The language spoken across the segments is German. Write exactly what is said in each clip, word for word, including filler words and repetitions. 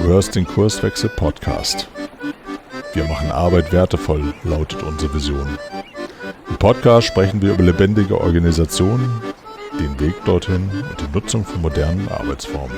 hörst den Kurswechsel Podcast. Wir machen Arbeit wertevoll, lautet unsere Vision. Im Podcast sprechen wir über lebendige Organisationen, den Weg dorthin und die Nutzung von modernen Arbeitsformen.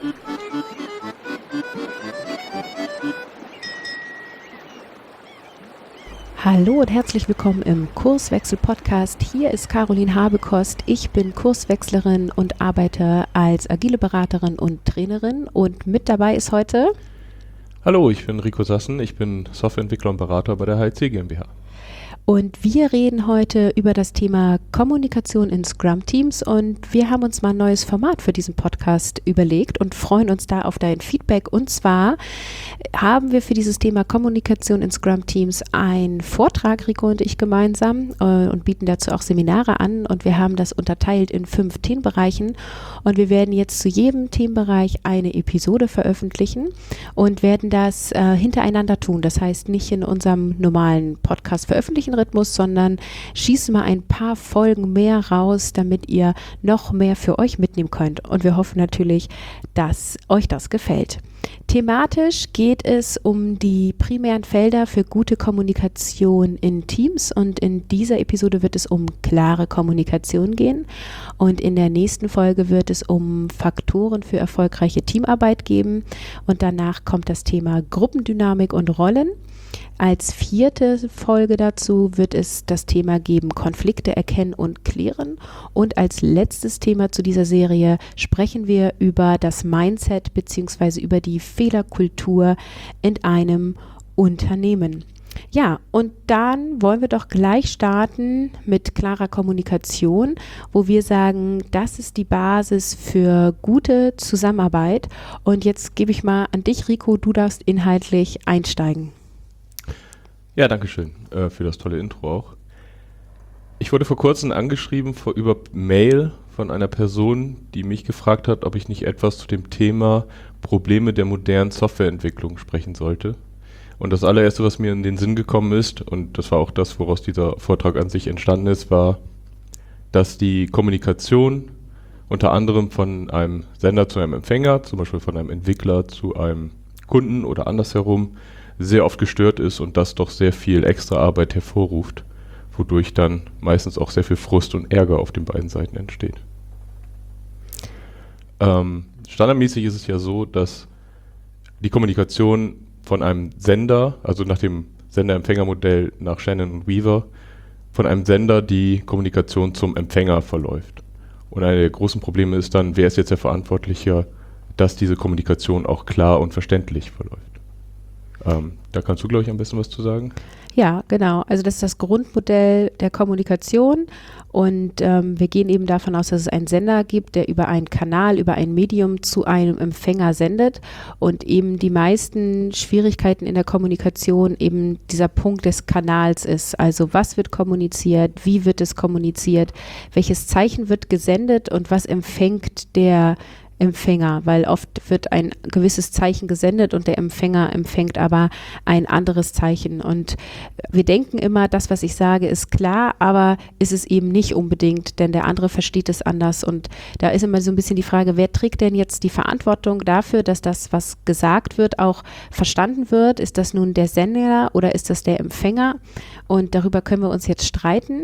Hallo und herzlich willkommen im Kurswechsel-Podcast. Hier ist Caroline Habekost. Ich bin Kurswechslerin und arbeite als agile Beraterin und Trainerin. Und mit dabei ist heute... Hallo, ich bin Rico Sassen. Ich bin Softwareentwickler und Berater bei der H I C GmbH. Und wir reden heute über das Thema Kommunikation in Scrum-Teams und wir haben uns mal ein neues Format für diesen Podcast überlegt und freuen uns da auf dein Feedback. Und zwar haben wir für dieses Thema Kommunikation in Scrum-Teams einen Vortrag, Rico und ich gemeinsam, äh, und bieten dazu auch Seminare an und wir haben das unterteilt in fünf Themenbereichen und wir werden jetzt zu jedem Themenbereich eine Episode veröffentlichen und werden das äh, hintereinander tun. Das heißt nicht in unserem normalen Podcast veröffentlichen Rhythmus, sondern schießen mal ein paar Folgen mehr raus, damit ihr noch mehr für euch mitnehmen könnt. Und wir hoffen natürlich, dass euch das gefällt. Thematisch geht es um die primären Felder für gute Kommunikation in Teams und in dieser Episode wird es um klare Kommunikation gehen und in der nächsten Folge wird es um Faktoren für erfolgreiche Teamarbeit geben und danach kommt das Thema Gruppendynamik und Rollen. Als vierte Folge dazu wird es das Thema geben, Konflikte erkennen und klären. Und als letztes Thema zu dieser Serie sprechen wir über das Mindset bzw. über die Fehlerkultur in einem Unternehmen. Ja, und dann wollen wir doch gleich starten mit klarer Kommunikation, wo wir sagen, das ist die Basis für gute Zusammenarbeit. Und jetzt gebe ich mal an dich, Rico, du darfst inhaltlich einsteigen. Ja, danke schön äh, für das tolle Intro auch. Ich wurde vor kurzem angeschrieben vor, über Mail von einer Person, die mich gefragt hat, ob ich nicht etwas zu dem Thema Probleme der modernen Softwareentwicklung sprechen sollte. Und das allererste, was mir in den Sinn gekommen ist, und das war auch das, woraus dieser Vortrag an sich entstanden ist, war, dass die Kommunikation unter anderem von einem Sender zu einem Empfänger, zum Beispiel von einem Entwickler zu einem Kunden oder andersherum, sehr oft gestört ist und das doch sehr viel extra Arbeit hervorruft, wodurch dann meistens auch sehr viel Frust und Ärger auf den beiden Seiten entsteht. Ähm, standardmäßig ist es ja so, dass die Kommunikation von einem Sender, also nach dem Sender-Empfänger-Modell nach Shannon und Weaver, von einem Sender die Kommunikation zum Empfänger verläuft. Und eine der großen Probleme ist dann, wer ist jetzt der Verantwortliche, dass diese Kommunikation auch klar und verständlich verläuft. Ähm, da kannst du, glaube ich, am besten was zu sagen. Ja, genau. Also das ist das Grundmodell der Kommunikation und ähm, wir gehen eben davon aus, dass es einen Sender gibt, der über einen Kanal, über ein Medium zu einem Empfänger sendet und eben die meisten Schwierigkeiten in der Kommunikation eben dieser Punkt des Kanals ist. Also was wird kommuniziert, wie wird es kommuniziert, welches Zeichen wird gesendet und was empfängt der Empfänger, weil oft wird ein gewisses Zeichen gesendet und der Empfänger empfängt aber ein anderes Zeichen und wir denken immer, das, was ich sage, ist klar, aber ist es eben nicht unbedingt, denn der andere versteht es anders und da ist immer so ein bisschen die Frage, wer trägt denn jetzt die Verantwortung dafür, dass das, was gesagt wird, auch verstanden wird? Ist das nun der Sender oder ist das der Empfänger? Und darüber können wir uns jetzt streiten,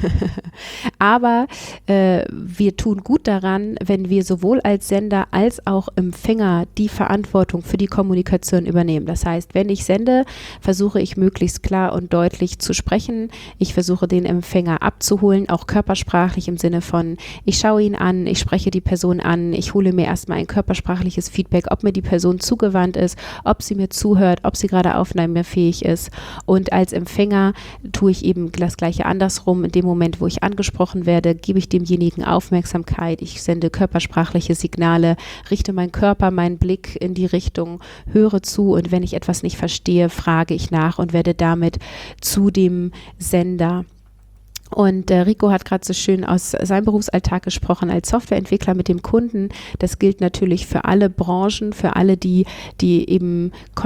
aber äh, wir tun gut daran, wenn wir sowohl als Sender als auch Empfänger die Verantwortung für die Kommunikation übernehmen. Das heißt, wenn ich sende, versuche ich möglichst klar und deutlich zu sprechen. Ich versuche den Empfänger abzuholen, auch körpersprachlich im Sinne von, ich schaue ihn an, ich spreche die Person an, ich hole mir erstmal ein körpersprachliches Feedback, ob mir die Person zugewandt ist, ob sie mir zuhört, ob sie gerade aufnahmefähig ist. Und als Empfänger tue ich eben das Gleiche andersrum. In dem Moment, wo ich angesprochen werde, gebe ich demjenigen Aufmerksamkeit. Ich sende körpersprachliche Signale, richte meinen Körper, meinen Blick in die Richtung, höre zu und wenn ich etwas nicht verstehe, frage ich nach und werde damit zu dem Sender. Und äh, Rico hat gerade so schön aus seinem Berufsalltag gesprochen als Softwareentwickler mit dem Kunden. Das gilt natürlich für alle Branchen, für alle, die, die eben Kontakt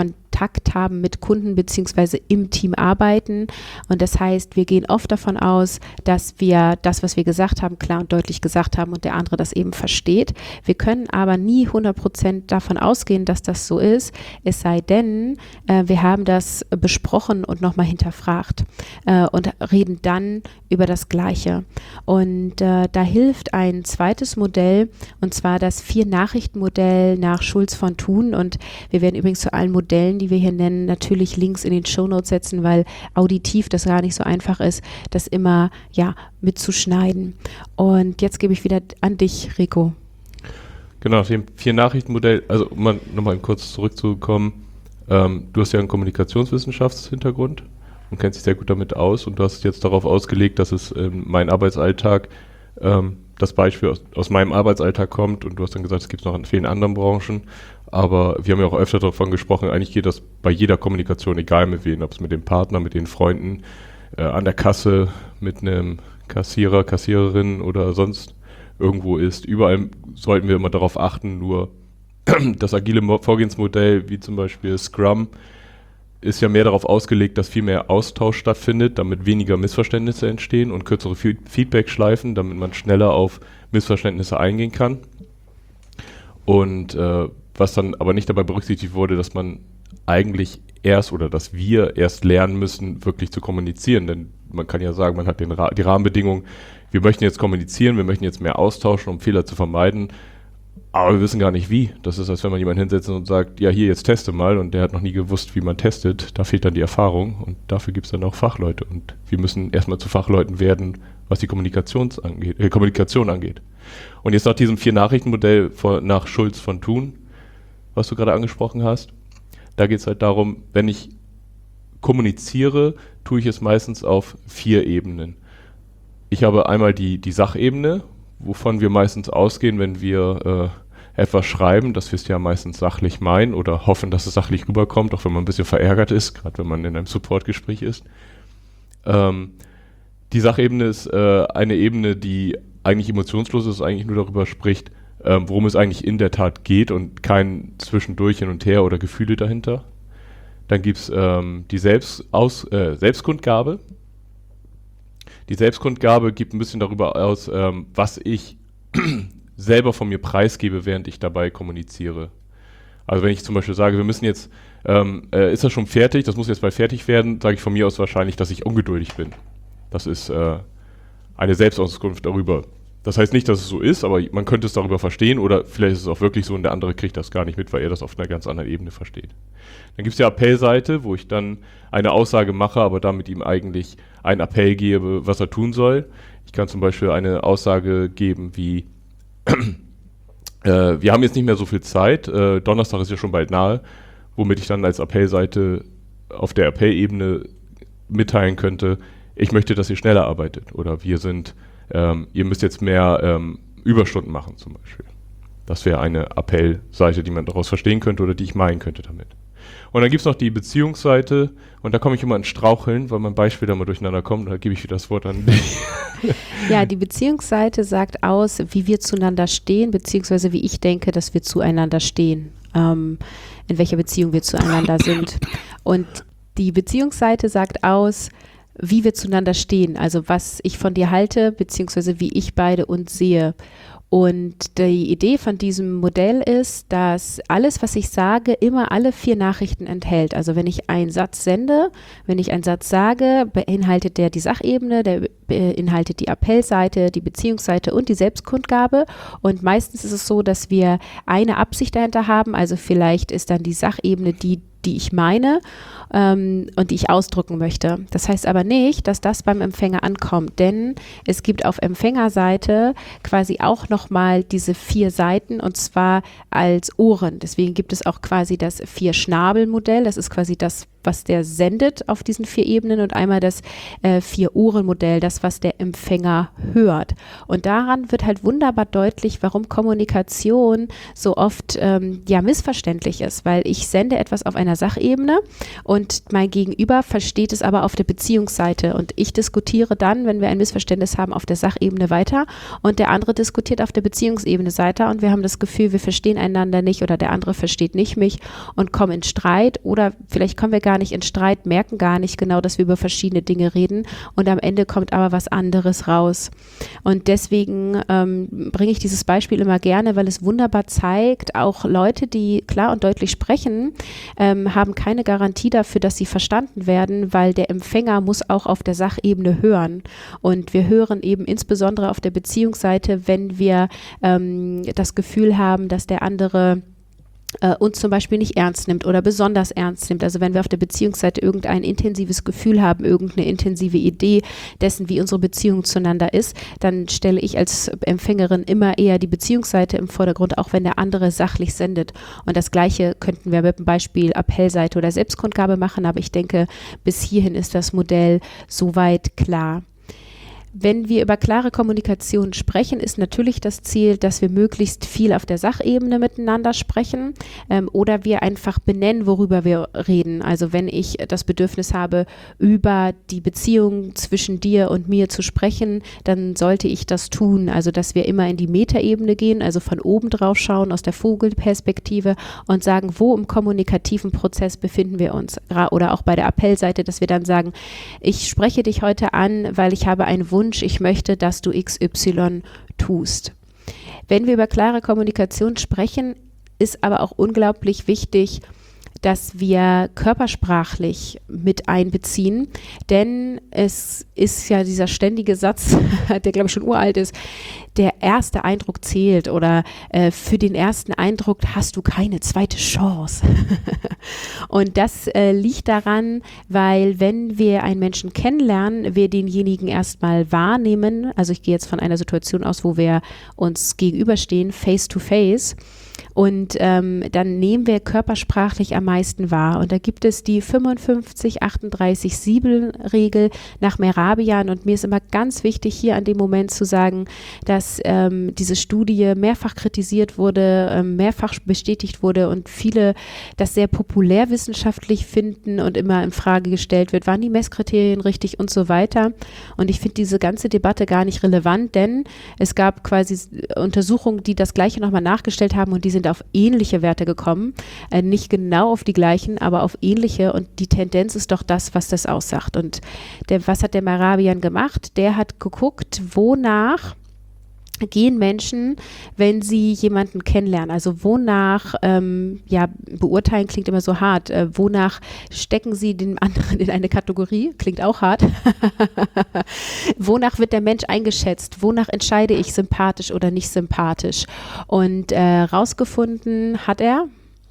Kontakt haben mit Kunden beziehungsweise im Team arbeiten. Und das heißt, wir gehen oft davon aus, dass wir das, was wir gesagt haben, klar und deutlich gesagt haben und der andere das eben versteht. Wir können aber nie hundert Prozent davon ausgehen, dass das so ist, es sei denn, äh, wir haben das besprochen und nochmal hinterfragt äh, und reden dann über das Gleiche. Und äh, da hilft ein zweites Modell, und zwar das Vier-Nachrichten-Modell nach Schulz von Thun. Und wir werden übrigens zu allen Modellen, die wir hier nennen, natürlich Links in den Shownotes setzen, weil auditiv das gar nicht so einfach ist, das immer ja mitzuschneiden. Und jetzt gebe ich wieder an dich, Rico. Genau, nach dem Vier-Nachrichten-Modell, also um mal nochmal kurz zurückzukommen, ähm, du hast ja einen Kommunikationswissenschaftshintergrund und kennst dich sehr gut damit aus und du hast es jetzt darauf ausgelegt, dass es in meinen Arbeitsalltag, ähm, das Beispiel aus, aus meinem Arbeitsalltag kommt und du hast dann gesagt, es gibt es noch in vielen anderen Branchen, aber wir haben ja auch öfter davon gesprochen, eigentlich geht das bei jeder Kommunikation, egal mit wem, ob es mit dem Partner, mit den Freunden, äh, an der Kasse, mit einem Kassierer, Kassiererin oder sonst irgendwo ist. Überall sollten wir immer darauf achten, nur das agile Vorgehensmodell, wie zum Beispiel Scrum, ist ja mehr darauf ausgelegt, dass viel mehr Austausch stattfindet, damit weniger Missverständnisse entstehen und kürzere Feedback-Schleifen, damit man schneller auf Missverständnisse eingehen kann. Und äh, was dann aber nicht dabei berücksichtigt wurde, dass man eigentlich erst oder dass wir erst lernen müssen, wirklich zu kommunizieren. Denn man kann ja sagen, man hat den Ra- die Rahmenbedingungen, wir möchten jetzt kommunizieren, wir möchten jetzt mehr austauschen, um Fehler zu vermeiden, aber wir wissen gar nicht wie. Das ist, als wenn man jemanden hinsetzt und sagt, ja hier, jetzt teste mal und der hat noch nie gewusst, wie man testet. Da fehlt dann die Erfahrung und dafür gibt es dann auch Fachleute und wir müssen erstmal zu Fachleuten werden, was die Kommunikations angeht, äh, Kommunikation angeht. Und jetzt nach diesem Vier-Nachrichten-Modell von, nach Schulz von Thun, was du gerade angesprochen hast, da geht es halt darum, wenn ich kommuniziere, tue ich es meistens auf vier Ebenen. Ich habe einmal die, die Sachebene, wovon wir meistens ausgehen, wenn wir äh, etwas schreiben, dass wir es ja meistens sachlich meinen oder hoffen, dass es sachlich rüberkommt, auch wenn man ein bisschen verärgert ist, gerade wenn man in einem Supportgespräch ist. Ähm, die Sachebene ist äh, eine Ebene, die eigentlich emotionslos ist, eigentlich nur darüber spricht, ähm, worum es eigentlich in der Tat geht und kein Zwischendurch hin und her oder Gefühle dahinter. Dann gibt es ähm, die Selbstaus, äh, Selbstkundgabe. Die Selbstkundgabe gibt ein bisschen darüber aus, ähm, was ich selber von mir preisgebe, während ich dabei kommuniziere. Also wenn ich zum Beispiel sage, wir müssen jetzt, ähm, äh, ist das schon fertig, das muss jetzt bald fertig werden, sage ich von mir aus wahrscheinlich, dass ich ungeduldig bin. Das ist äh, eine Selbstauskunft darüber. Das heißt nicht, dass es so ist, aber man könnte es darüber verstehen oder vielleicht ist es auch wirklich so und der andere kriegt das gar nicht mit, weil er das auf einer ganz anderen Ebene versteht. Dann gibt es die Appellseite, wo ich dann eine Aussage mache, aber damit ihm eigentlich einen Appell gebe, was er tun soll. Ich kann zum Beispiel eine Aussage geben wie, äh, wir haben jetzt nicht mehr so viel Zeit, äh, Donnerstag ist ja schon bald nahe, womit ich dann als Appellseite auf der Appellebene mitteilen könnte, ich möchte, dass ihr schneller arbeitet oder wir sind, ähm, ihr müsst jetzt mehr ähm, Überstunden machen zum Beispiel. Das wäre eine Appellseite, die man daraus verstehen könnte oder die ich meinen könnte damit. Und dann gibt es noch die Beziehungsseite und da komme ich immer ins Straucheln, weil mein Beispiel da mal durcheinander kommt und da gebe ich wieder das Wort an dich. Ja, die Beziehungsseite sagt aus, wie wir zueinander stehen, beziehungsweise wie ich denke, dass wir zueinander stehen, ähm, in welcher Beziehung wir zueinander sind. Und die Beziehungsseite sagt aus, wie wir zueinander stehen, also was ich von dir halte, beziehungsweise wie ich beide uns sehe. Und die Idee von diesem Modell ist, dass alles, was ich sage, immer alle vier Nachrichten enthält. Also wenn ich einen Satz sende, wenn ich einen Satz sage, beinhaltet der die Sachebene, der beinhaltet die Appellseite, die Beziehungsseite und die Selbstkundgabe. Und meistens ist es so, dass wir eine Absicht dahinter haben. Also vielleicht ist dann die Sachebene die, die ich meine ähm, und die ich ausdrücken möchte. Das heißt aber nicht, dass das beim Empfänger ankommt, denn es gibt auf Empfängerseite quasi auch nochmal diese vier Seiten und zwar als Ohren. Deswegen gibt es auch quasi das Vier-Schnabel-Modell. Das ist quasi das, was der sendet auf diesen vier Ebenen und einmal das äh, Vier-Ohren-Modell, das, was der Empfänger hört. Und daran wird halt wunderbar deutlich, warum Kommunikation so oft ähm, ja missverständlich ist, weil ich sende etwas auf einer Sachebene und mein Gegenüber versteht es aber auf der Beziehungsseite und ich diskutiere dann, wenn wir ein Missverständnis haben, auf der Sachebene weiter und der andere diskutiert auf der Beziehungsebene weiter und wir haben das Gefühl, wir verstehen einander nicht oder der andere versteht nicht mich und kommen in Streit oder vielleicht kommen wir gar nicht in Streit, merken gar nicht genau, dass wir über verschiedene Dinge reden und am Ende kommt aber was anderes raus. Und deswegen ähm, bringe ich dieses Beispiel immer gerne, weil es wunderbar zeigt, auch Leute, die klar und deutlich sprechen, ähm, haben keine Garantie dafür, dass sie verstanden werden, weil der Empfänger muss auch auf der Sachebene hören. Und wir hören eben insbesondere auf der Beziehungsseite, wenn wir ähm, das Gefühl haben, dass der andere äh, uns zum Beispiel nicht ernst nimmt oder besonders ernst nimmt. Also wenn wir auf der Beziehungsseite irgendein intensives Gefühl haben, irgendeine intensive Idee dessen, wie unsere Beziehung zueinander ist, dann stelle ich als Empfängerin immer eher die Beziehungsseite im Vordergrund, auch wenn der andere sachlich sendet. Und das Gleiche könnten wir mit dem Beispiel Appellseite oder Selbstkundgabe machen, aber ich denke, bis hierhin ist das Modell soweit klar. Wenn wir über klare Kommunikation sprechen, ist natürlich das Ziel, dass wir möglichst viel auf der Sachebene miteinander sprechen ähm, oder wir einfach benennen, worüber wir reden. Also wenn ich das Bedürfnis habe, über die Beziehung zwischen dir und mir zu sprechen, dann sollte ich das tun. Also dass wir immer in die Metaebene gehen, also von oben drauf schauen, aus der Vogelperspektive und sagen, wo im kommunikativen Prozess befinden wir uns. Oder auch bei der Appellseite, dass wir dann sagen, ich spreche dich heute an, weil ich habe einen Wunsch, ich möchte, dass du X Y tust. Wenn wir über klare Kommunikation sprechen, ist aber auch unglaublich wichtig, dass wir körpersprachlich mit einbeziehen, denn es ist ja dieser ständige Satz, der glaube ich schon uralt ist, der erste Eindruck zählt oder äh, für den ersten Eindruck hast du keine zweite Chance. Und das äh, liegt daran, weil wenn wir einen Menschen kennenlernen, wir denjenigen erstmal wahrnehmen, also ich gehe jetzt von einer Situation aus, wo wir uns gegenüberstehen, face to face, und ähm, dann nehmen wir körpersprachlich am meisten wahr. Und da gibt es die fünfundfünfzig achtunddreißig sieben Regel nach Mehrabian. Und mir ist immer ganz wichtig, hier an dem Moment zu sagen, dass ähm, diese Studie mehrfach kritisiert wurde, ähm, mehrfach bestätigt wurde und viele das sehr populärwissenschaftlich finden und immer in Frage gestellt wird, waren die Messkriterien richtig und so weiter. Und ich finde diese ganze Debatte gar nicht relevant, denn es gab quasi Untersuchungen, die das Gleiche nochmal nachgestellt haben und die sind auf ähnliche Werte gekommen, äh, nicht genau auf die gleichen, aber auf ähnliche und die Tendenz ist doch das, was das aussagt. Und der, was hat der Mehrabian gemacht? Der hat geguckt, wonach gehen Menschen, wenn sie jemanden kennenlernen, also wonach, ähm, ja, beurteilen klingt immer so hart, äh, wonach stecken sie den anderen in eine Kategorie, klingt auch hart, wonach wird der Mensch eingeschätzt, wonach entscheide ich sympathisch oder nicht sympathisch und äh, rausgefunden hat er,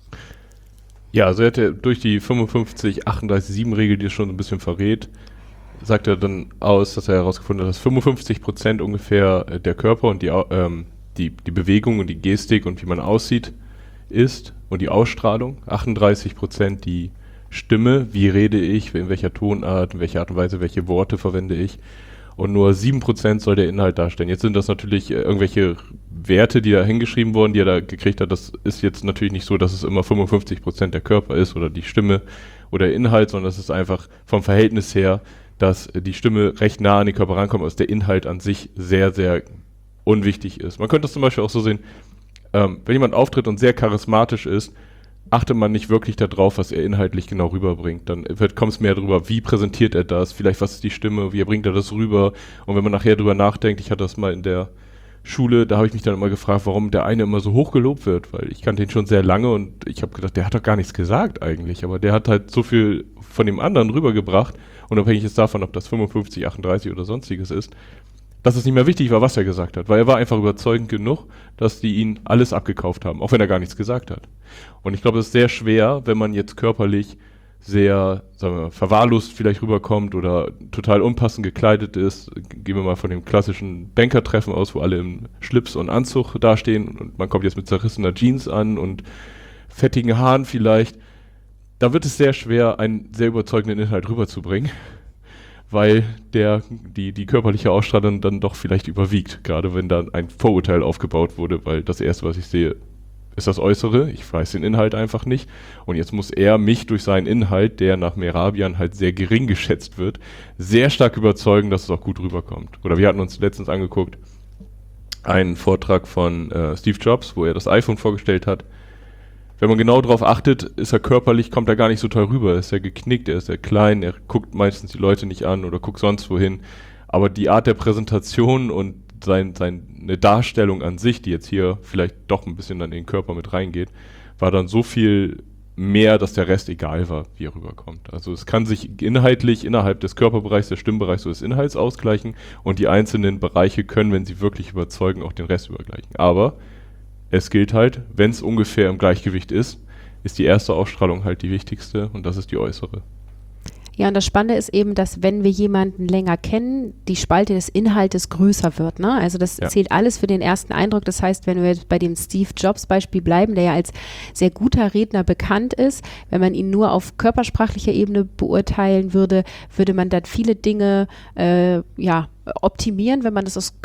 ja, also er hatte durch die fünfundfünfzig achtunddreißig sieben Regel, die es schon ein bisschen verrät, sagt er dann aus, dass er herausgefunden hat, dass fünfundfünfzig Prozent ungefähr der Körper und die, ähm, die, die Bewegung und die Gestik und wie man aussieht ist und die Ausstrahlung, achtunddreißig Prozent die Stimme, wie rede ich, in welcher Tonart, in welcher Art und Weise, welche Worte verwende ich und nur sieben Prozent soll der Inhalt darstellen. Jetzt sind das natürlich äh, irgendwelche Werte, die da hingeschrieben wurden, die er da gekriegt hat. Das ist jetzt natürlich nicht so, dass es immer fünfundfünfzig Prozent der Körper ist oder die Stimme oder der Inhalt, sondern das ist einfach vom Verhältnis her, dass die Stimme recht nah an den Körper rankommt, als der Inhalt an sich sehr, sehr unwichtig ist. Man könnte das zum Beispiel auch so sehen, ähm, wenn jemand auftritt und sehr charismatisch ist, achtet man nicht wirklich darauf, was er inhaltlich genau rüberbringt. Dann kommt es mehr darüber, wie präsentiert er das, vielleicht was ist die Stimme, wie bringt er das rüber. Und wenn man nachher drüber nachdenkt, ich hatte das mal in der Schule, da habe ich mich dann immer gefragt, warum der eine immer so hoch gelobt wird, weil ich kannte ihn schon sehr lange und ich habe gedacht, der hat doch gar nichts gesagt eigentlich, aber der hat halt so viel von dem anderen rübergebracht, unabhängig ist davon, ob das fünfundfünfzig, achtunddreißig oder sonstiges ist, dass es nicht mehr wichtig war, was er gesagt hat, weil er war einfach überzeugend genug, dass die ihn alles abgekauft haben, auch wenn er gar nichts gesagt hat. Und ich glaube, es ist sehr schwer, wenn man jetzt körperlich sehr, sagen wir mal, verwahrlost vielleicht rüberkommt oder total unpassend gekleidet ist. Gehen wir mal von dem klassischen Bankertreffen aus, wo alle im Schlips und Anzug dastehen und man kommt jetzt mit zerrissener Jeans an und fettigen Haaren vielleicht. da wird es sehr schwer, einen sehr überzeugenden Inhalt rüberzubringen, weil der, die, die körperliche Ausstrahlung dann doch vielleicht überwiegt, gerade wenn dann ein Vorurteil aufgebaut wurde, weil das Erste, was ich sehe, ist das Äußere, ich weiß den Inhalt einfach nicht und jetzt muss er mich durch seinen Inhalt, der nach Mehrabian halt sehr gering geschätzt wird, sehr stark überzeugen, dass es auch gut rüberkommt. Oder wir hatten uns letztens angeguckt, einen Vortrag von äh, Steve Jobs, wo er das iPhone vorgestellt hat. Wenn man genau darauf achtet, ist er körperlich, kommt er gar nicht so toll rüber, ist er geknickt, er ist sehr klein, er guckt meistens die Leute nicht an oder guckt sonst wohin, aber die Art der Präsentation und sein, seine Darstellung an sich, die jetzt hier vielleicht doch ein bisschen an den Körper mit reingeht, war dann so viel mehr, dass der Rest egal war, wie er rüberkommt. Also es kann sich inhaltlich innerhalb des Körperbereichs, des Stimmbereichs oder des Inhalts ausgleichen und die einzelnen Bereiche können, wenn sie wirklich überzeugen, auch den Rest übergleichen. Aber es gilt halt, wenn es ungefähr im Gleichgewicht ist, ist die erste Ausstrahlung halt die wichtigste und das ist die äußere. Ja, und das Spannende ist eben, dass wenn wir jemanden länger kennen, die Spalte des Inhaltes größer wird. Ne? Also das Ja. zählt alles für den ersten Eindruck. Das heißt, wenn wir jetzt bei dem Steve Jobs Beispiel bleiben, der ja als sehr guter Redner bekannt ist, wenn man ihn nur auf körpersprachlicher Ebene beurteilen würde, würde man dann viele Dinge äh, ja, optimieren, wenn man das aus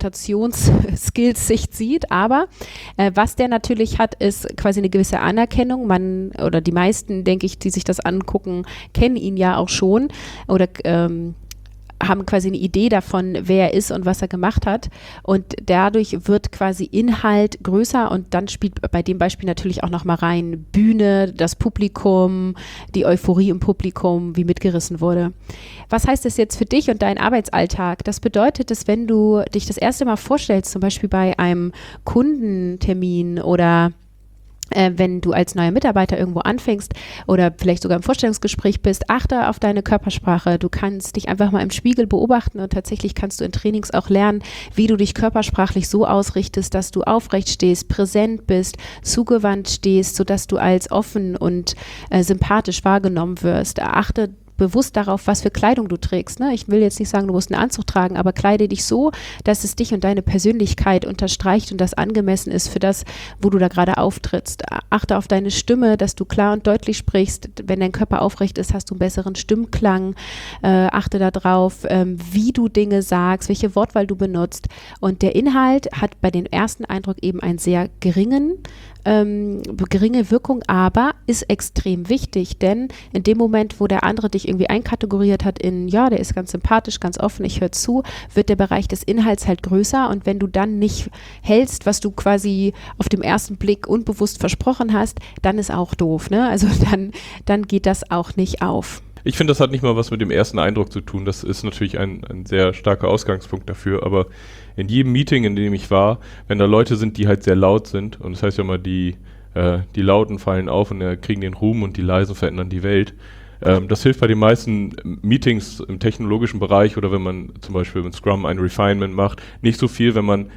Präsentationsskills-Sicht sieht. Aber äh, was der natürlich hat, ist quasi eine gewisse Anerkennung. Man oder die meisten, denke ich, die sich das angucken, kennen ihn ja auch schon oder ähm, haben quasi eine Idee davon, wer er ist und was er gemacht hat. Und dadurch wird quasi Inhalt größer und dann spielt bei dem Beispiel natürlich auch nochmal rein Bühne, das Publikum, die Euphorie im Publikum, wie mitgerissen wurde. Was heißt das jetzt für dich und deinen Arbeitsalltag? Das bedeutet, dass wenn du dich das erste Mal vorstellst, zum Beispiel bei einem Kundentermin oder Äh, wenn du als neuer Mitarbeiter irgendwo anfängst oder vielleicht sogar im Vorstellungsgespräch bist, achte auf deine Körpersprache. Du kannst dich einfach mal im Spiegel beobachten und tatsächlich kannst du in Trainings auch lernen, wie du dich körpersprachlich so ausrichtest, dass du aufrecht stehst, präsent bist, zugewandt stehst, sodass du als offen und äh, sympathisch wahrgenommen wirst. Achte bewusst darauf, was für Kleidung du trägst. Ne? Ich will jetzt nicht sagen, du musst einen Anzug tragen, aber kleide dich so, dass es dich und deine Persönlichkeit unterstreicht und das angemessen ist für das, wo du da gerade auftrittst. Achte auf deine Stimme, dass du klar und deutlich sprichst. Wenn dein Körper aufrecht ist, hast du einen besseren Stimmklang. Äh, achte darauf, ähm, wie du Dinge sagst, welche Wortwahl du benutzt. Und der Inhalt hat bei dem ersten Eindruck eben einen sehr geringen Ähm, geringe Wirkung, aber ist extrem wichtig, denn in dem Moment, wo der andere dich irgendwie einkategoriert hat in, ja, der ist ganz sympathisch, ganz offen, ich höre zu, wird der Bereich des Inhalts halt größer und wenn du dann nicht hältst, was du quasi auf dem ersten Blick unbewusst versprochen hast, dann ist auch doof, ne? Also dann, dann geht das auch nicht auf. Ich finde, das hat nicht mal was mit dem ersten Eindruck zu tun. Das ist natürlich ein, ein sehr starker Ausgangspunkt dafür. Aber in jedem Meeting, in dem ich war, wenn da Leute sind, die halt sehr laut sind, und das heißt ja immer, die, äh, die Lauten fallen auf und äh, kriegen den Ruhm und die Leisen verändern die Welt. Ähm, das hilft bei den meisten Meetings im technologischen Bereich oder wenn man zum Beispiel mit Scrum ein Refinement macht, nicht so viel, wenn man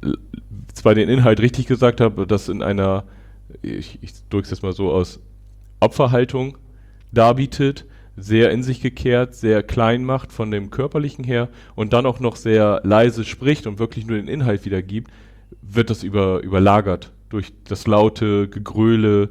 zwar den Inhalt richtig gesagt hat, das in einer, ich, ich drücke es jetzt mal so aus, Opferhaltung darbietet, sehr in sich gekehrt, sehr klein macht von dem Körperlichen her und dann auch noch sehr leise spricht und wirklich nur den Inhalt wiedergibt, wird das über, überlagert durch das laute Gegröle,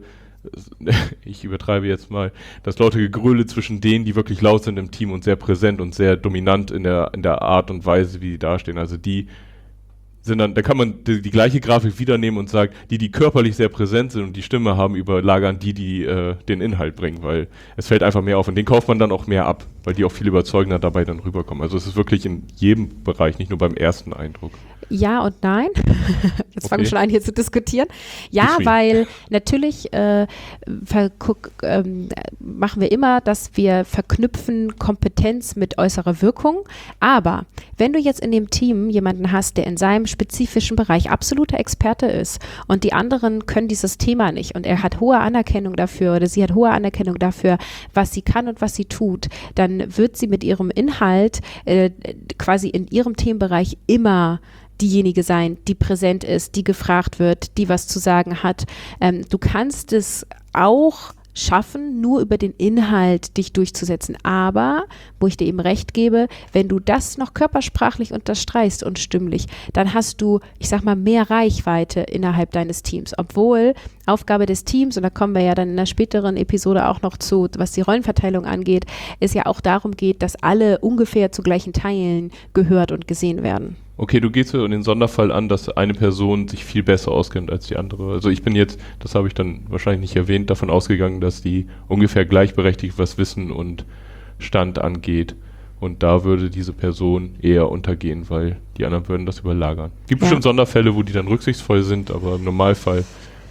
ich übertreibe jetzt mal, das laute Gegröle zwischen denen, die wirklich laut sind im Team und sehr präsent und sehr dominant in der, in der Art und Weise, wie die dastehen. Also die sind dann, da kann man die, die gleiche Grafik wiedernehmen und sagen, die, die körperlich sehr präsent sind und die Stimme haben, überlagern die, die äh, den Inhalt bringen, weil es fällt einfach mehr auf und den kauft man dann auch mehr ab, weil die auch viel überzeugender dabei dann rüberkommen. Also es ist wirklich in jedem Bereich, nicht nur beim ersten Eindruck. Ja und nein. Jetzt Okay. fangen wir schon an, hier zu diskutieren. Ja, Deswegen. weil natürlich äh, verguck, ähm, machen wir immer, dass wir verknüpfen Kompetenz mit äußerer Wirkung. Aber wenn du jetzt in dem Team jemanden hast, der in seinem spezifischen Bereich absoluter Experte ist und die anderen können dieses Thema nicht und er hat hohe Anerkennung dafür oder sie hat hohe Anerkennung dafür, was sie kann und was sie tut, dann wird sie mit ihrem Inhalt äh, quasi in ihrem Themenbereich immer diejenige sein, die präsent ist, die gefragt wird, die was zu sagen hat. Ähm, du kannst es auch schaffen, nur über den Inhalt dich durchzusetzen. Aber, wo ich dir eben recht gebe, wenn du das noch körpersprachlich unterstreichst und stimmlich, dann hast du, ich sag mal, mehr Reichweite innerhalb deines Teams. Obwohl Aufgabe des Teams, und da kommen wir ja dann in einer späteren Episode auch noch zu, was die Rollenverteilung angeht, es ja auch darum geht, dass alle ungefähr zu gleichen Teilen gehört und gesehen werden. Okay, du gehst ja in den Sonderfall an, dass eine Person sich viel besser auskennt als die andere. Also ich bin jetzt, das habe ich dann wahrscheinlich nicht erwähnt, davon ausgegangen, dass die ungefähr gleichberechtigt was Wissen und Stand angeht. Und da würde diese Person eher untergehen, weil die anderen würden das überlagern. Es gibt ja bestimmt Sonderfälle, wo die dann rücksichtsvoll sind, aber im Normalfall,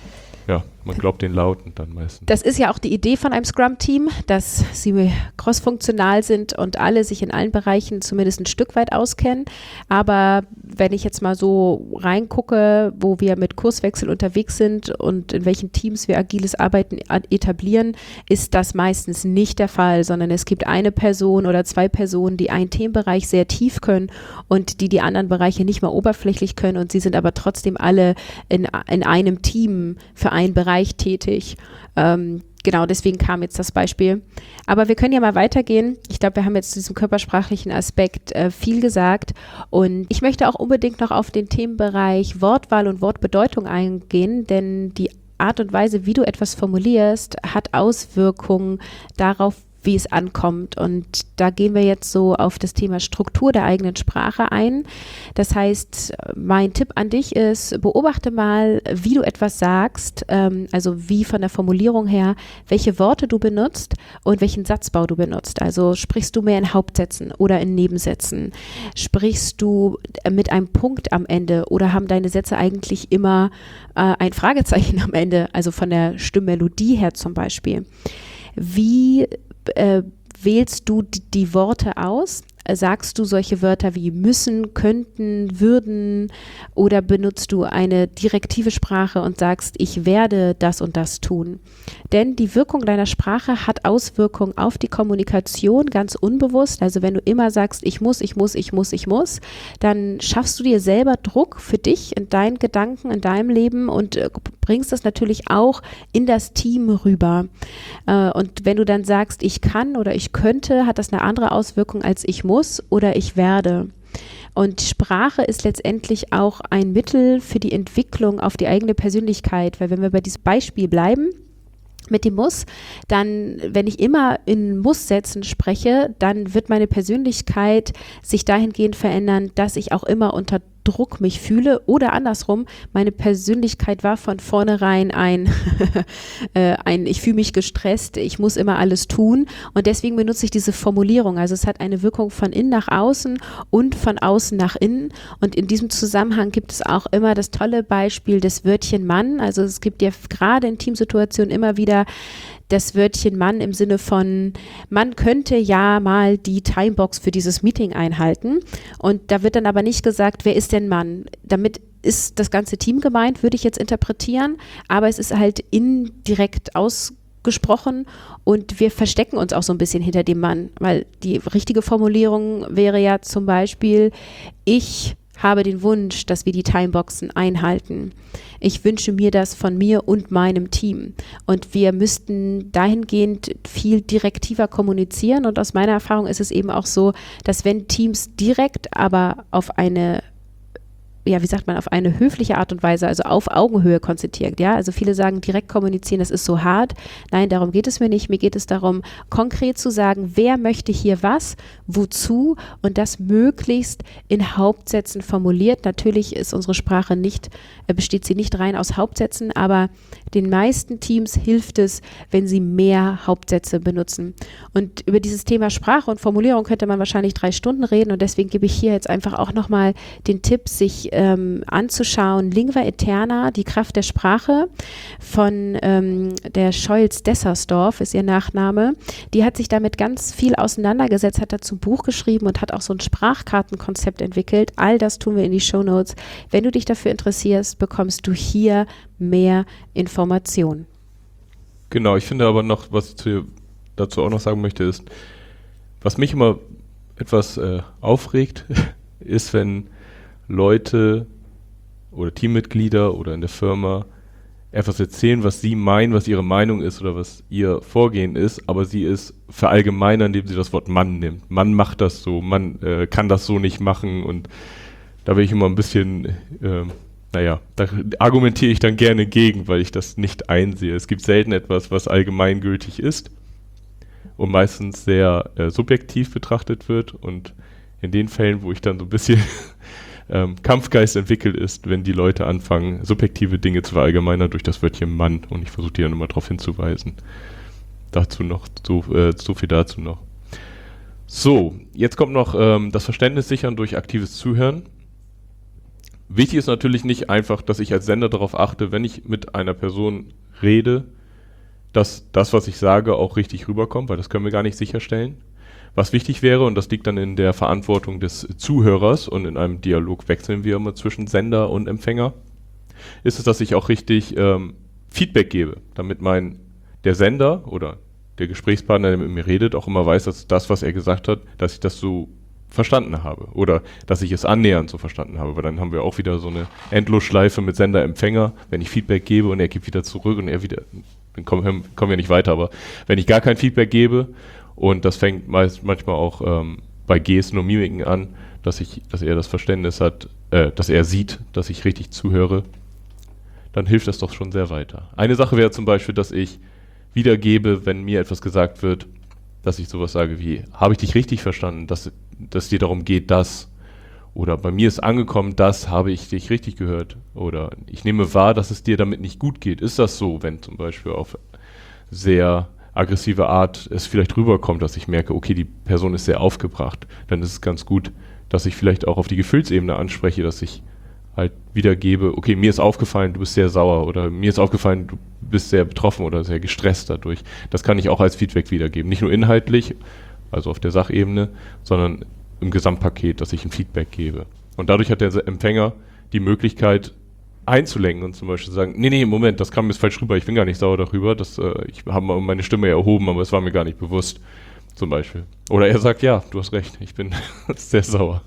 ja, man glaubt den Lauten dann meistens. Das ist ja auch die Idee von einem Scrum-Team, dass sie crossfunktional sind und alle sich in allen Bereichen zumindest ein Stück weit auskennen. Aber wenn ich jetzt mal so reingucke, wo wir mit Kurswechsel unterwegs sind und in welchen Teams wir agiles Arbeiten etablieren, ist das meistens nicht der Fall, sondern es gibt eine Person oder zwei Personen, die einen Themenbereich sehr tief können und die die anderen Bereiche nicht mal oberflächlich können, und sie sind aber trotzdem alle in, in einem Team für einen Bereich tätig. Ähm, genau, deswegen kam jetzt das Beispiel. Aber wir können ja mal weitergehen. Ich glaube, wir haben jetzt zu diesem körpersprachlichen Aspekt äh, viel gesagt, und ich möchte auch unbedingt noch auf den Themenbereich Wortwahl und Wortbedeutung eingehen, denn die Art und Weise, wie du etwas formulierst, hat Auswirkungen darauf, wie es ankommt. Und da gehen wir jetzt so auf das Thema Struktur der eigenen Sprache ein. Das heißt, mein Tipp an dich ist, beobachte mal, wie du etwas sagst, ähm, also wie von der Formulierung her, welche Worte du benutzt und welchen Satzbau du benutzt. Also sprichst du mehr in Hauptsätzen oder in Nebensätzen? Sprichst du mit einem Punkt am Ende oder haben deine Sätze eigentlich immer äh, ein Fragezeichen am Ende, also von der Stimmmelodie her zum Beispiel? Wie Äh, wählst du die, die Worte aus? Sagst du solche Wörter wie müssen, könnten, würden, oder benutzt du eine direktive Sprache und sagst, ich werde das und das tun? Denn die Wirkung deiner Sprache hat Auswirkungen auf die Kommunikation ganz unbewusst. Also wenn du immer sagst, ich muss, ich muss, ich muss, ich muss, dann schaffst du dir selber Druck für dich in deinen Gedanken, in deinem Leben, und äh, bringst das natürlich auch in das Team rüber. Äh, und wenn du dann sagst, ich kann oder ich könnte, hat das eine andere Auswirkung als ich muss oder ich werde. Und Sprache ist letztendlich auch ein Mittel für die Entwicklung auf die eigene Persönlichkeit, weil wenn wir bei diesem Beispiel bleiben, mit dem Muss, dann, wenn ich immer in Muss-Sätzen spreche, dann wird meine Persönlichkeit sich dahingehend verändern, dass ich auch immer unter Druck mich fühle, oder andersrum, meine Persönlichkeit war von vornherein ein, äh, ein ich fühle mich gestresst, ich muss immer alles tun, und deswegen benutze ich diese Formulierung. Also es hat eine Wirkung von innen nach außen und von außen nach innen, und in diesem Zusammenhang gibt es auch immer das tolle Beispiel des Wörtchen Mann. Also es gibt ja gerade in Teamsituationen immer wieder das Wörtchen Mann im Sinne von, man könnte ja mal die Timebox für dieses Meeting einhalten, und da wird dann aber nicht gesagt, wer ist denn Mann? Damit ist das ganze Team gemeint, würde ich jetzt interpretieren, aber es ist halt indirekt ausgesprochen, und wir verstecken uns auch so ein bisschen hinter dem Mann, weil die richtige Formulierung wäre ja zum Beispiel, ich habe den Wunsch, dass wir die Timeboxen einhalten. Ich wünsche mir das von mir und meinem Team. Und wir müssten dahingehend viel direktiver kommunizieren. Und aus meiner Erfahrung ist es eben auch so, dass wenn Teams direkt, aber auf eine ja, wie sagt man, auf eine höfliche Art und Weise, also auf Augenhöhe konzertiert, ja, also viele sagen, direkt kommunizieren, das ist so hart. Nein, darum geht es mir nicht. Mir geht es darum, konkret zu sagen, wer möchte hier was, wozu, und das möglichst in Hauptsätzen formuliert. Natürlich ist unsere Sprache nicht, äh, besteht sie nicht rein aus Hauptsätzen, aber den meisten Teams hilft es, wenn sie mehr Hauptsätze benutzen. Und über dieses Thema Sprache und Formulierung könnte man wahrscheinlich drei Stunden reden, und deswegen gebe ich hier jetzt einfach auch nochmal den Tipp, sich Ähm, anzuschauen, Lingua Eterna, die Kraft der Sprache, von ähm, der Scholz-Dessersdorf ist ihr Nachname. Die hat sich damit ganz viel auseinandergesetzt, hat dazu ein Buch geschrieben und hat auch so ein Sprachkartenkonzept entwickelt. All das tun wir in die Shownotes. Wenn du dich dafür interessierst, bekommst du hier mehr Informationen. Genau, ich finde aber noch, was ich dazu auch noch sagen möchte, ist, was mich immer etwas äh, aufregt, ist, wenn Leute oder Teammitglieder oder in der Firma etwas erzählen, was sie meinen, was ihre Meinung ist oder was ihr Vorgehen ist, aber sie ist verallgemeinern, indem sie das Wort Mann nimmt. Mann macht das so, Mann äh, kann das so nicht machen und da bin ich immer ein bisschen, äh, naja, da argumentiere ich dann gerne gegen, weil ich das nicht einsehe. Es gibt selten etwas, was allgemeingültig ist und meistens sehr äh, subjektiv betrachtet wird und in den Fällen, wo ich dann so ein bisschen ähm, Kampfgeist entwickelt ist, wenn die Leute anfangen, subjektive Dinge zu verallgemeinern durch das Wörtchen Mann und ich versuche die dann immer darauf hinzuweisen. Dazu noch, so, äh, so viel dazu noch. So, jetzt kommt noch ähm, das Verständnis sichern durch aktives Zuhören. Wichtig ist natürlich nicht einfach, dass ich als Sender darauf achte, wenn ich mit einer Person rede, dass das, was ich sage, auch richtig rüberkommt, weil das können wir gar nicht sicherstellen. Was wichtig wäre, und das liegt dann in der Verantwortung des Zuhörers und in einem Dialog wechseln wir immer zwischen Sender und Empfänger, ist es, dass ich auch richtig ähm, Feedback gebe, damit mein der Sender oder der Gesprächspartner, der mit mir redet, auch immer weiß, dass das, was er gesagt hat, dass ich das so verstanden habe oder dass ich es annähernd so verstanden habe, weil dann haben wir auch wieder so eine Endlosschleife mit Sender-Empfänger, wenn ich Feedback gebe und er gibt wieder zurück und er wieder, dann kommen, kommen wir nicht weiter, aber wenn ich gar kein Feedback gebe und das fängt meist manchmal auch ähm, bei Gesten und Mimiken an, dass ich, dass er das Verständnis hat, äh, dass er sieht, dass ich richtig zuhöre, dann hilft das doch schon sehr weiter. Eine Sache wäre zum Beispiel, dass ich wiedergebe, wenn mir etwas gesagt wird, dass ich sowas sage wie, habe ich dich richtig verstanden, dass dass es dir darum geht, dass, oder bei mir ist angekommen, das habe ich dich richtig gehört, oder ich nehme wahr, dass es dir damit nicht gut geht. Ist das so, wenn zum Beispiel auf sehr aggressive Art es vielleicht rüberkommt, dass ich merke, okay, die Person ist sehr aufgebracht, dann ist es ganz gut, dass ich vielleicht auch auf die Gefühlsebene anspreche, dass ich halt wiedergebe, okay, mir ist aufgefallen, du bist sehr sauer, oder mir ist aufgefallen, du bist sehr betroffen oder sehr gestresst dadurch. Das kann ich auch als Feedback wiedergeben, nicht nur inhaltlich, also auf der Sachebene, sondern im Gesamtpaket, dass ich ein Feedback gebe. Und dadurch hat der Empfänger die Möglichkeit einzulenken und zum Beispiel zu sagen, nee, nee, Moment, das kam mir falsch rüber, ich bin gar nicht sauer darüber, das, äh, ich habe meine Stimme erhoben, aber es war mir gar nicht bewusst, zum Beispiel. Oder er sagt, ja, du hast recht, ich bin sehr sauer.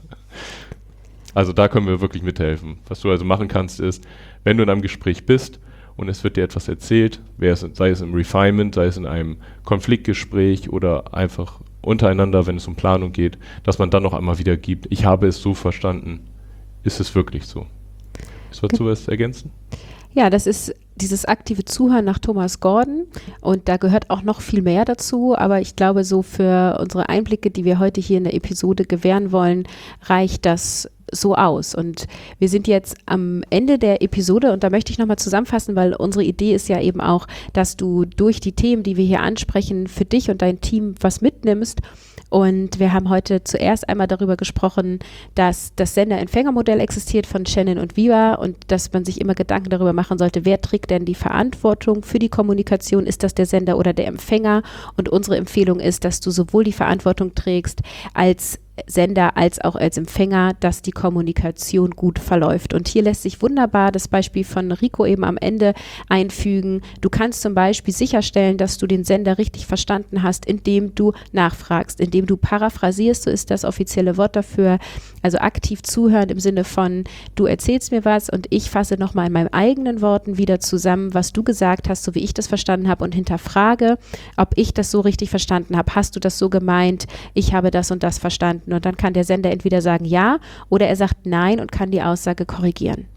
Also da können wir wirklich mithelfen. Was du also machen kannst ist, wenn du in einem Gespräch bist und es wird dir etwas erzählt, sei es im Refinement, sei es in einem Konfliktgespräch oder einfach untereinander, wenn es um Planung geht, dass man dann noch einmal wieder gibt, ich habe es so verstanden, ist es wirklich so? Sollst du was ergänzen? Ja, das ist dieses aktive Zuhören nach Thomas Gordon und da gehört auch noch viel mehr dazu, aber ich glaube, so für unsere Einblicke, die wir heute hier in der Episode gewähren wollen, reicht das so aus. Und wir sind jetzt am Ende der Episode und da möchte ich nochmal zusammenfassen, weil unsere Idee ist ja eben auch, dass du durch die Themen, die wir hier ansprechen, für dich und dein Team was mitnimmst. Und wir haben heute zuerst einmal darüber gesprochen, dass das Sender-Empfänger-Modell existiert von Shannon und Viva und dass man sich immer Gedanken darüber machen sollte, wer trägt denn die Verantwortung für die Kommunikation? Ist das der Sender oder der Empfänger? Und unsere Empfehlung ist, dass du sowohl die Verantwortung trägst als Sender als auch als Empfänger, dass die Kommunikation gut verläuft. Und hier lässt sich wunderbar das Beispiel von Rico eben am Ende einfügen. Du kannst zum Beispiel sicherstellen, dass du den Sender richtig verstanden hast, indem du nachfragst, indem du paraphrasierst, so ist das offizielle Wort dafür, also aktiv zuhören im Sinne von, du erzählst mir was und ich fasse nochmal in meinen eigenen Worten wieder zusammen, was du gesagt hast, so wie ich das verstanden habe und hinterfrage, ob ich das so richtig verstanden habe. Hast du das so gemeint? Ich habe das und das verstanden. Und dann kann der Sender entweder sagen ja oder er sagt nein und kann die Aussage korrigieren.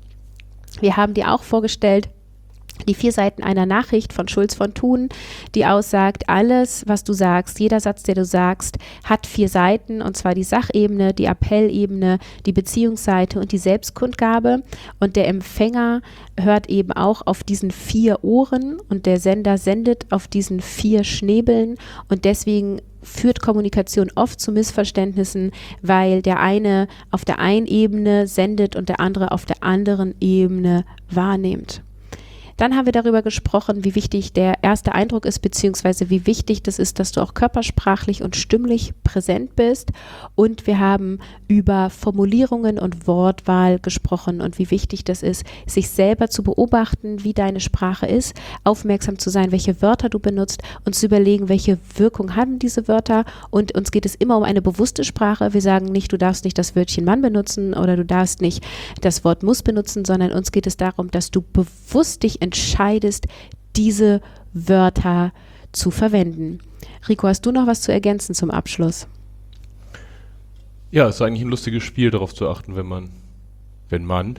Wir haben dir auch vorgestellt, die vier Seiten einer Nachricht von Schulz von Thun, die aussagt, alles, was du sagst, jeder Satz, der du sagst, hat vier Seiten, und zwar die Sachebene, die Appellebene, die Beziehungsseite und die Selbstkundgabe. Und der Empfänger hört eben auch auf diesen vier Ohren und der Sender sendet auf diesen vier Schnäbeln und deswegen führt Kommunikation oft zu Missverständnissen, weil der eine auf der einen Ebene sendet und der andere auf der anderen Ebene wahrnimmt. Dann haben wir darüber gesprochen, wie wichtig der erste Eindruck ist, beziehungsweise wie wichtig das ist, dass du auch körpersprachlich und stimmlich präsent bist. Und wir haben über Formulierungen und Wortwahl gesprochen und wie wichtig das ist, sich selber zu beobachten, wie deine Sprache ist, aufmerksam zu sein, welche Wörter du benutzt und zu überlegen, welche Wirkung haben diese Wörter. Und uns geht es immer um eine bewusste Sprache. Wir sagen nicht, du darfst nicht das Wörtchen Mann benutzen oder du darfst nicht das Wort muss benutzen, sondern uns geht es darum, dass du bewusst dich entscheidest, diese Wörter zu verwenden. Rico, hast du noch was zu ergänzen zum Abschluss? Ja, es ist eigentlich ein lustiges Spiel, darauf zu achten, wenn man, wenn man.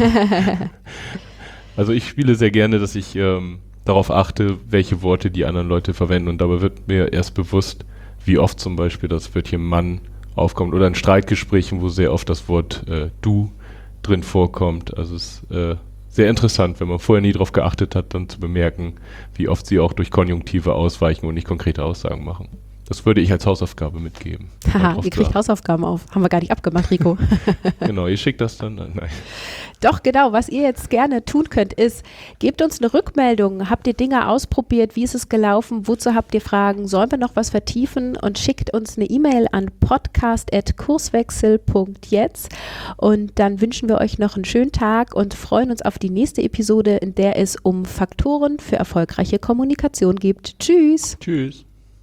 Also ich spiele sehr gerne, dass ich ähm, darauf achte, welche Worte die anderen Leute verwenden, und dabei wird mir erst bewusst, wie oft zum Beispiel das Wörtchen Mann aufkommt oder in Streitgesprächen, wo sehr oft das Wort äh, du drin vorkommt. Also es ist äh, sehr interessant, wenn man vorher nie darauf geachtet hat, dann zu bemerken, wie oft sie auch durch Konjunktive ausweichen und nicht konkrete Aussagen machen. Das würde ich als Hausaufgabe mitgeben. Haha, ihr kriegt Hausaufgaben auf. Haben wir gar nicht abgemacht, Rico. Genau, ihr schickt das dann? Nein. Doch, genau. Was ihr jetzt gerne tun könnt, ist, gebt uns eine Rückmeldung. Habt ihr Dinge ausprobiert? Wie ist es gelaufen? Wozu habt ihr Fragen? Sollen wir noch was vertiefen? Und schickt uns eine E-Mail an podcast at kurswechsel punkt jetzt. Und dann wünschen wir euch noch einen schönen Tag und freuen uns auf die nächste Episode, in der es um Faktoren für erfolgreiche Kommunikation geht. Tschüss. Tschüss.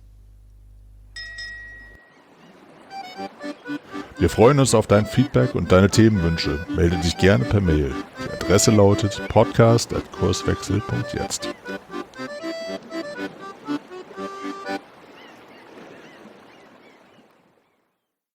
Wir freuen uns auf dein Feedback und deine Themenwünsche. Melde dich gerne per Mail. Die Adresse lautet podcast at kurswechsel punkt jetzt.